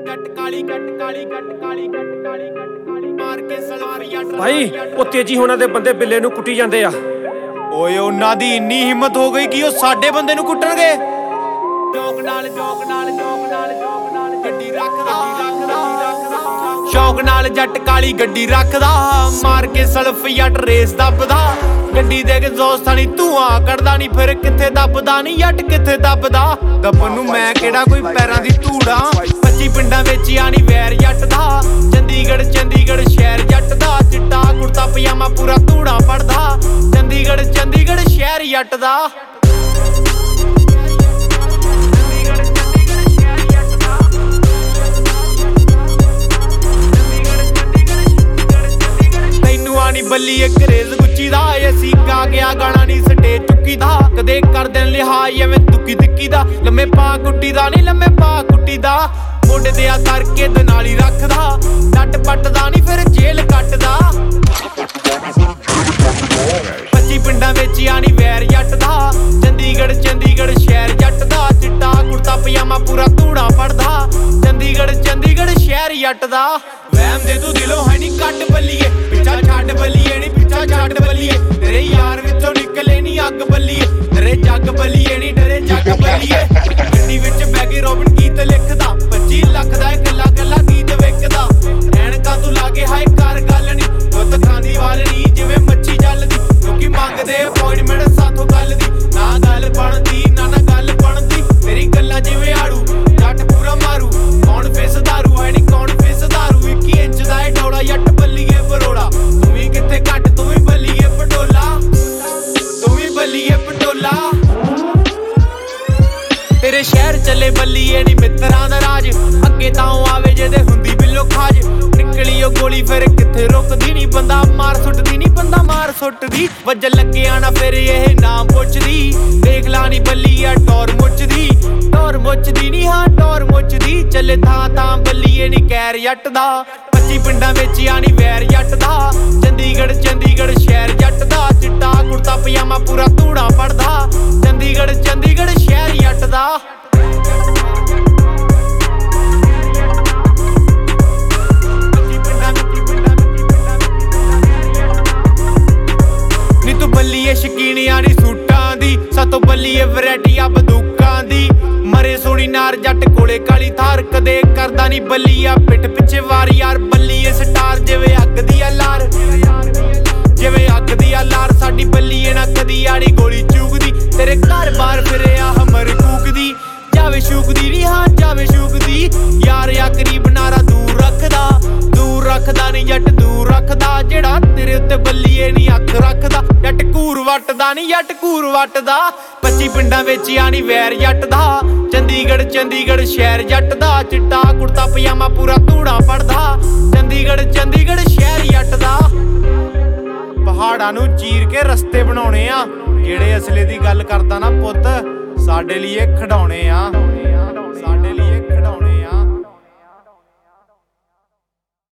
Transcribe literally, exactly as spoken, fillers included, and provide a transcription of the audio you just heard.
जट काली गट काली गट काली गट काली गट काली मार के सलवारिया भाई ਉਹ ਤੇਜੀ ਹੋਣਾ ਦੇ ਬੰਦੇ ਬਿੱਲੇ ਨੂੰ ਕੁੱਟੀ ਜਾਂਦੇ ਆ। ਓਏ ਉਹਨਾਂ ਦੀ ਇੰਨੀ ਹਿੰਮਤ ਹੋ ਗਈ ਕਿ ਉਹ ਸਾਡੇ ਬੰਦੇ ਨੂੰ ਕੁੱਟਣਗੇ। ਜੋਕ ਨਾਲ ਜੋਕ ਨਾਲ ਜੋਕ ਨਾਲ ਜੋਕ ਨਾਲ ਗੱਡੀ ਰੱਖਦਾ ਰੱਖਦਾ ਸ਼ੌਕ ਨਾਲ ਜੱਟ ਕਾਲੀ ਗੱਡੀ ਰੱਖਦਾ ਮਾਰ ਕੇ ਸਲਫ ਜੱਟ ਰੇਸ ਦੱਬਦਾ ਗੱਡੀ ਦੇ ਕੇ ਦੋਸਤਾਂ ਨੀ ਧੂਆਂ ਕੱਢਦਾ ਨੀ ਫਿਰ ਕਿੱਥੇ ਦੱਬਦਾ ਨੀ ਜੱਟ ਕਿੱਥੇ ਦੱਬਦਾ ਦੱਬਣ ਨੂੰ ਮੈਂ ਕਿਹੜਾ ਕੋਈ ਪੈਰਾਂ ਦੀ ਧੂੜਾ ਪੱਚੀ ਪਿੰਡਾਂ ਵਿੱਚ ਆਣੀ ਵੈਰ ਜੱਟ ਦਾ ਚੰਡੀਗੜ੍ਹ ਚੰਡੀਗੜ੍ਹ ਸ਼ਹਿਰ ਜੱਟ ਦਾ ਚਿੱਟਾ ਕੁੜਤਾ ਪਜਾਮਾ ਪੂਰਾ ਧੂੜਾ ਪੜਦਾ ਚੰਡੀਗੜ੍ਹ ਚੰਡੀਗੜ੍ਹ ਸ਼ਹਿਰ ਜੱਟ ਦਾ ਬੱਲੀ ਇੱਕ ਰੇਜ਼ ਗੁੱਚੀ ਦਾ ਅਸੀਂ ਕਾ ਗਿਆ ਗਾਣਾ ਨੀ ਸਟੇਜ ਚੁੱਕੀ ਦਾ ਕਦੇ ਕਰ ਦੇਣ ਲਿਹਾਜ਼ ਐਵੇਂ ਤੁੱਕੀ ਤਿੱਕੀ ਦਾ ਲੰਮੇ ਪਾ ਕੁੱਟੀ ਦਾ ਨੀ ਲੰਮੇ ਪਾ ਕੁੱਟੀ ਦਾ ਮੋਢੇ ਤੇ ਆ ਕਰਕੇ ਦਨਾਲੀ ਰੱਖਦਾ ਡੱਟ ਪੱਟਦਾ ਨੀ ਫਿਰ ਜੇਲ੍ਹ ਕੱਟਦਾ ਪੱਚੀ ਪਿੰਡਾਂ ਵਿੱਚ ਆਣੀ ਵੈਰ ਜੱਟ ਦਾ ਚੰਡੀਗੜ੍ਹ ਚੰਡੀਗੜ੍ਹ ਸ਼ਹਿਰ ਜੱਟ ਦਾ ਚਿੱਟਾ ਕੁੜਤਾ ਪਜਾਮਾ ਪੂਰਾ ਧੂੜਾ ਪੜਦਾ ਚੰਡੀਗੜ੍ਹ ਚੰਡੀਗੜ੍ਹ ਸ਼ਹਿਰ ਜੱਟ ਦਾ ਵਹਿਮ ਦੇ ਤੂੰ ਦਿਲੋਂ ਹੈ ਨੀ ਕੱਟ ਬੱਲੀਏ ਪਿੱਛਾ ਛੱਡ ਬੱਲੀਏ ਨੀ ਪਿੱਛਾ ਛੱਡ ਬੱਲੀਏ ਤੇਰੇ ਯਾਰ ਵਿੱਚੋਂ ਨਿਕਲੇ ਨੀ ਅੱਗ ਬੱਲੀਏ ਡਰੇ ਜੱਗ ਬੱਲੀਏ ਨੀ ਡਰੇ ਜੱਗ ਬੱਲੀਏ ਗੱਡੀ ਵਿੱਚ ਬਹਿ ਕੇ ਰੋਬਿਨ ਗੀਤ ਲਿਖਦਾ ਪੱਚੀ ਲੱਖ ਦਾ ਇਕੱਲਾ ਇਕੱਲਾ ਗੀਤ ਵਿਕਦਾ ਐਨਕਾਂ ਤੂੰ ਲਾਗੇ ਹਾਏ ਕਰ ਗੱਲ ਨੀ ਗੁੱਤ ਖਾਂਦੀ ਵਾਲ ਨੀ ਜਿਵੇਂ ਮੱਛੀ ਜਲਦੀ ਕਿਉਂਕਿ ਮੰਗਦੇ ਅਪੋਇੰਟਮੈਂਟ ਸਾਥੋਂ ਗੱਲ ਦੀ ਨਾ ਗੱਲ ਬਣਦੀ ਨਾ ਨਾ ਗੱਲ ਬਣਦੀ ਮੇਰੀ ਗੱਲਾਂ ਜਿਵੇਂ ਆੜੂ ਜੱਟ ਪੂਰਾ ਮਾਰੂ ਕੌਣ ਫੇਸ ਦਾਰੂ ਐ ਨੀ ਕੌਣ ਫੇਸ ਦਾਰੂ ਇੱਕੀ ਇੰਚ ਦਾ ਏ ਡੋਲਾ ਜੱਟ ਬੱਲੀਏ ਬਰੋੜਾ ਤੂੰ ਵੀ ਕਿੱਥੇ ਘੱਟ ਤੂੰ ਵੀ ਬੱਲੀਏ ਪਟੋਲਾ ਤੂੰ ਵੀ ਬੱਲੀਏ ਪਟੋਲਾ ਤੇਰੇ ਸ਼ਹਿਰ ਚੱਲੇ ਬੱਲੀਏ ਨੀ ਮਿੱਤਰਾਂ ਦਾ ਰਾਜ ਅੱਗੇ ਤਾਂ ਆਵੇ ਜਿਹਦੇ ਹੁੰਦੀ ਬਿੱਲੋ ਖਾਜ ਨਿਕਲੀ ਉਹ ਗੋਲੀ ਫਿਰ ਕਿੱਥੇ ਰੁਕਦੀ ਨੀ ਬੰਦਾ ਮਾਰ ਸੁੱਟਦੀ ਨੀ ਬੰਦਾ ਮਾਰ ਸੁੱਟਦੀ ਵੱਜਣ ਲੱਗਿਆ ਨਾ ਫਿਰ ਇਹ ਨਾਮ ਪੁੱਛਦੀ ਦੇਖ ਲਾ ਨੀ ਬੱਲੀਆ ਟੌਰ ਮੁੱਚਦੀ ਟੌਰ ਮੁੱਚਦੀ ਨੀ ਹਾਂ ਟੌਰ ਮੁੱਚਦੀ ਚੱਲੇ ਥਾਂ ਥਾਂ ਬੱਲੀਏ ਨੀ ਕੈਰ ਜੱਟ ਦਾ ਪੱਚੀ ਪਿੰਡਾਂ ਵਿੱਚ ਆਣੀ ਵੈਰ ਜੱਟ ਦਾ ਚੰਡੀਗੜ੍ਹ ਚੰਡੀਗੜ੍ਹ ਸ਼ਹਿਰ ਜੱਟ ਦਾ ਚਿੱਟਾ ਕੁੜਤਾ ਪਜਾਮਾ ਪੂਰਾ ਧੂੜਾ ਪੜਦਾ ਚੰਡੀਗੜ੍ਹ ਚੰਡੀਗੜ੍ਹ ਸ਼ਹਿਰ ਜੱਟ ਦਾ ਨੀ ਤੂੰ ਬੱਲੀਏ ਸ਼ਕੀਨੀਆਂ ਨੀ ਸੂਟਾਂ ਦੀ ਸਾਤੋਂ ਬੱਲੀਏ ਵੈਰਾਈਟੀ ਆ ਬੰਦੂਕਾਂ ਦੀ ਮਰੇ ਸੋਹਣੀ ਨਾਰ ਜੱਟ ਕੋਲੇ ਕਾਲੀ ਥਾਰ ਕਦੇ ਕਰਦਾ ਨੀ ਬੱਲੀਆ ਪਿੱਠ ਪਿੱਛੇ ਵਾਰ ਯਾਰ ਬੱਲੀਏ ਸਟਾਰ ਜਿਵੇਂ ਅੱਗ ਦੀ ਆ ਲਾਰ ਜਿਵੇਂ ਅੱਗ ਦੀ ਆ ਲਾਰ ਸਾਡੀ ਬੱਲੀਏ ਨਾ ਕਦੀ ਆੜੀ ਗੋਲੀ ਚੂਕਦੀ ਤੇਰੇ ਘਰ ਬਾਰ ਫਿਰਿਆ ਹਮਰ ਕੂਕਦੀ ਜਾਵੇ ਸ਼ੂਕਦੀ ਨੀ ਹਾਂ ਜਾਵੇ ਸ਼ੂਕਦੀ ਯਾਰ ਆ ਕਰੀਬ ਨਾਰਾ ਦੂਰ ਰੱਖਦਾ ਦੂਰ ਰੱਖਦਾ ਨੀ ਜੱਟ ਦੂਰ ਰੱਖਦਾ ਜਿਹੜਾ ਤੇਰੇ ਉੱਤੇ ਬੱਲੀਏ ਨੀ ਅੱਖ ਰੱਖਦਾ ਜੱਟ ਘੂਰ ਵੱਟਦਾ ਨੀ ਜੱਟ ਘੂਰ ਵੱਟਦਾ ਪੱਚੀ ਪਿੰਡਾਂ ਵਿੱਚ ਆਣੀ ਵੈਰ ਜੱਟ ਦਾ ਚੰਡੀਗੜ੍ਹ ਚੰਡੀਗੜ੍ਹ ਸ਼ਹਿਰ ਜੱਟ ਦਾ ਚਿੱਟਾ ਕੁੜਤਾ ਪਜਾਮਾ ਪੂਰਾ ਧੂੜਾ ਪੜਦਾ ਚੰਡੀਗੜ੍ਹ ਚੰਡੀਗੜ੍ਹ ਸ਼ਹਿਰ ਜੱਟ ਦਾ ਪਹਾੜਾਂ ਨੂੰ ਚੀਰ ਕੇ ਰਸਤੇ ਬਣਾਉਣੇ ਆ ਜਿਹੜੇ ਅਸਲੇ ਦੀ ਗੱਲ ਕਰਦਾ ਨਾ ਪੁੱਤ ਸਾਡੇ ਲਈ ਇਹ ਖਿਡੌਣੇ ਆ।